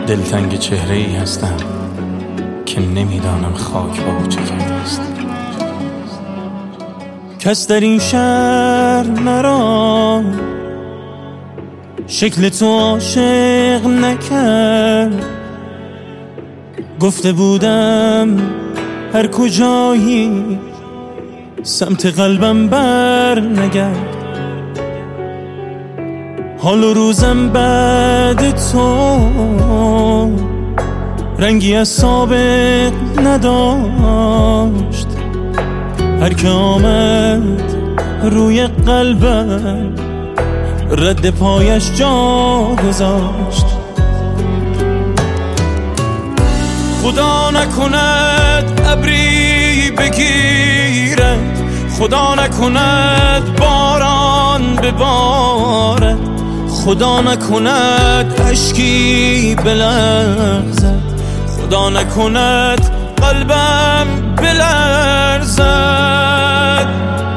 دلتنگ چهره ای هستم که نمیدانم خاک با او چه کرده است. کس در این شهر مرا شکل تو عاشق نکرد. گفته بودم هر کجایی سمت قلبم بر نگرد. حال و روزم بعد تو رنگی از سابق نداشت. هر که آمد روی قلبم رد پایش جا گذاشت. خدا نکند ابری بگیرد، خدا نکند باران ببارد، خدا نکند اشکی بلرزد، خدا نکند قلبم بلرزد.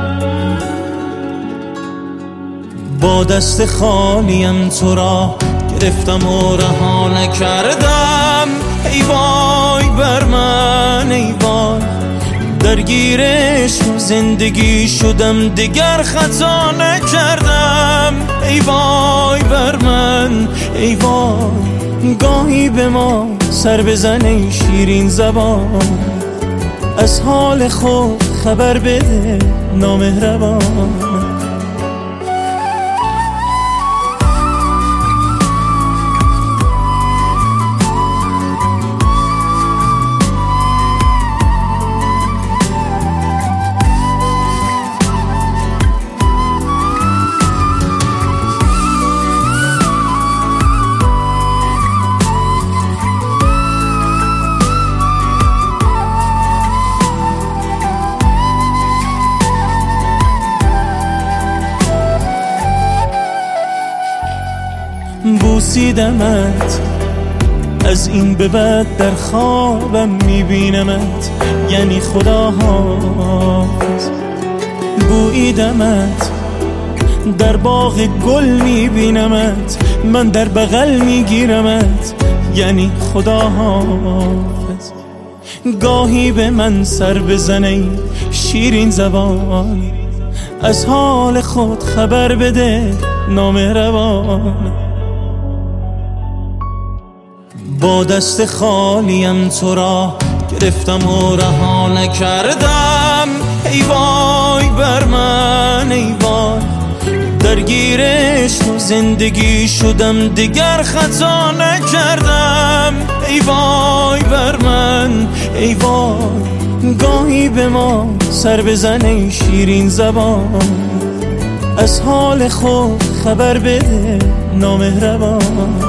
با دست خالیم تو را گرفتم و رها نکردم. ای وای بر من ای وای، درگیر عشق و زندگی شدم دیگر خطا نکردم. ای وای بر من ای وای، گاهی به ما سر بزن ای شیرین زبان، از حال خود خبر بده نامهربان. بوسیدمت، از این به بعد در خوابم میبینمت، یعنی خدا حافظ. بویدمت، در باغ گل میبینمت، من در بغل میگیرمت، یعنی خدا حافظ. گاهی به من سر بزنه شیرین زبان، از حال خود خبر بده نامهربان. با دست خالیم تو را گرفتم و رها نکردم. ای وای بر من ای وای، درگیر عشق و زندگی شدم دیگر خطا نکردم. ای وای بر من ای وای، گاهی به ما سر بزن ای شیرین زبان، از حال خود خبر بده نامهربان.